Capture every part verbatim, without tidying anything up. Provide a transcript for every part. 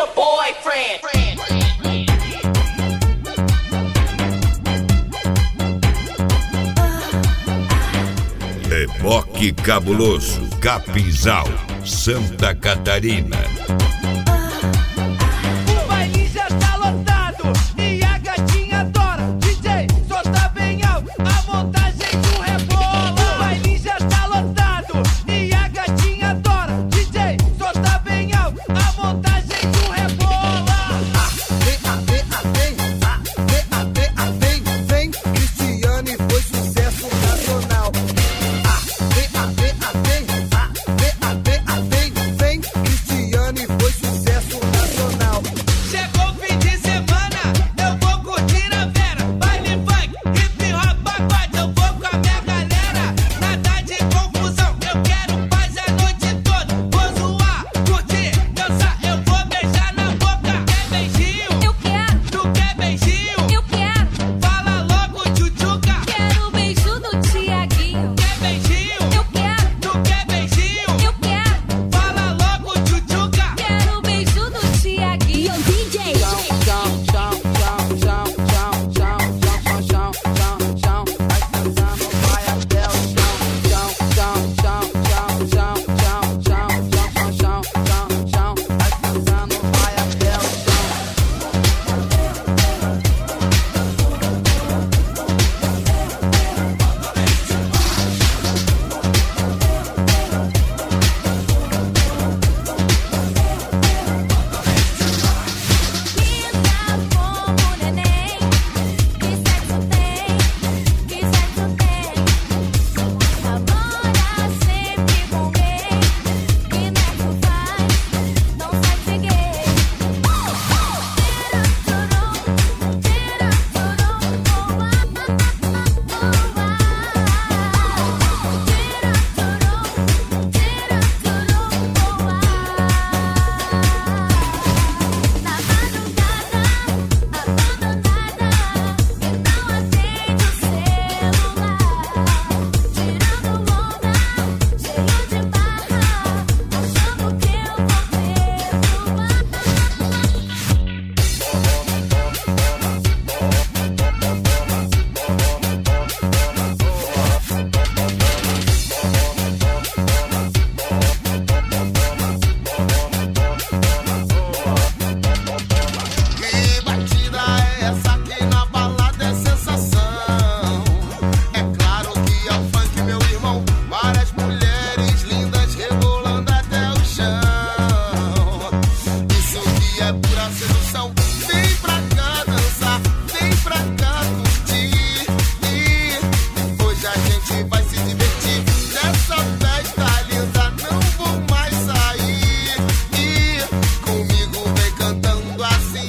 your boyfriend. Reboque Cabuloso, Capinzal, Santa Catarina. O baile já tá lotado e a gatinha adora. D J, solta bem alto a montagem do rebola. O baile já tá lotado e a gatinha adora. D J, solta bem alto a montagem do rebola. Vem, vem, vem, vem, vem, vem, vem, Cristiane foi sucesso nacional. Vem, vem, vem, vem, vem, vem, Cristiane foi sucesso nacional. Chegou o fim de semana, eu vou curtir a Vera. Baile funk, hip hop, pagode, eu vou com a minha galera. Nada de confusão, eu quero paz a noite toda. Vou zoar, curtir, dançar, eu vou beijar na boca. Quer beijinho? Eu quero, Tu quer beijinho? eu quero, Fala logo, tchutchuca. quero o beijo do Tiaguinho. Quer beijinho? Eu quero, Tu quer beijinho? eu quero, Fala logo, tchutchuca. quero o beijo do Tiaguinho. D J, linda como neném. Que sexo tem, que sexo tem. Namora sempre com quem, que nexo faz, não sai ser gay. Tira turum, tira turum, boa, boa. Tira turum, tira turum, boa. Na madrugada, abandonada, e não atende o celular. Tirando onda, cheio de barra, achando que eu vou Que batida é essa que na balada é sensação? É claro que é o funk, meu irmão. Várias mulheres lindas rebolando até o chão. Isso que é pura sedução. Vem pra cá dançar, vem pra cá curtir. E hoje a gente vai se divertir. Nessa festa linda não vou mais sair. E comigo vem cantando assim.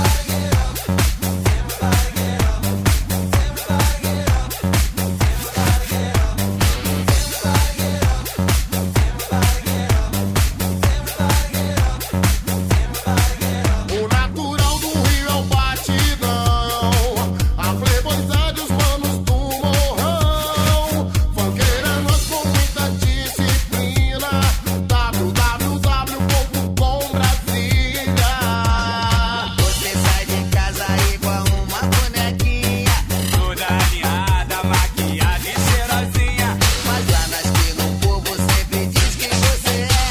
O natural do Rio é o batidão. A playboyzada e os manos do morrão. Funkeira nós com muita disciplina. w w w ponto com Brasília. Você sai de casa igual uma bonequinha, Toda alinhada, maquiada e cheirosinha. mas lá na esquina o povo sempre diz quem você é.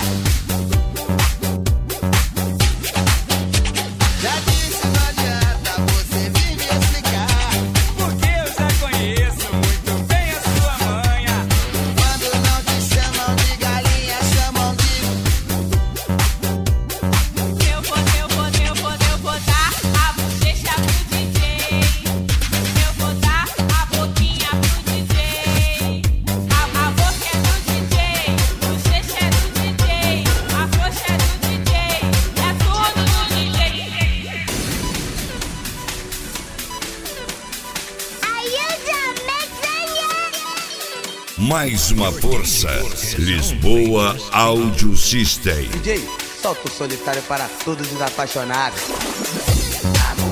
Já disse, não adianta você vir me explicar. Porque eu já conheço muito bem a sua manha. Quando não te chamam de galinha, chamam de... Eu vou, eu vou, eu vou, eu vou dar a bochecha pro D J. Eu vou dar a boquinha pro D J. A, a boca é do D J, bochecha é do D J, a coxa é do D J, é tudo do D J. Mais uma força, Lisboa Audio System. D J, solta o solitário para todos os apaixonados.